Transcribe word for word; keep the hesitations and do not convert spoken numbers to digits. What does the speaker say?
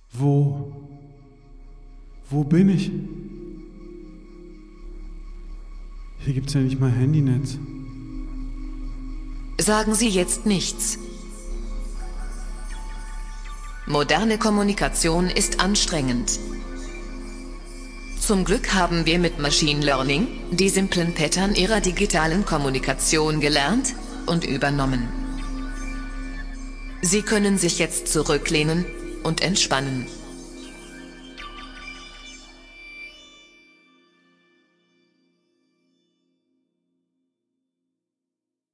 Wo? Wo bin ich? Hier gibt's ja nicht mal Handynetz. Sagen Sie jetzt nichts. Moderne Kommunikation ist anstrengend. Zum Glück haben wir mit Machine Learning die simplen Pattern Ihrer digitalen Kommunikation gelernt und übernommen. Sie können sich jetzt zurücklehnen und entspannen.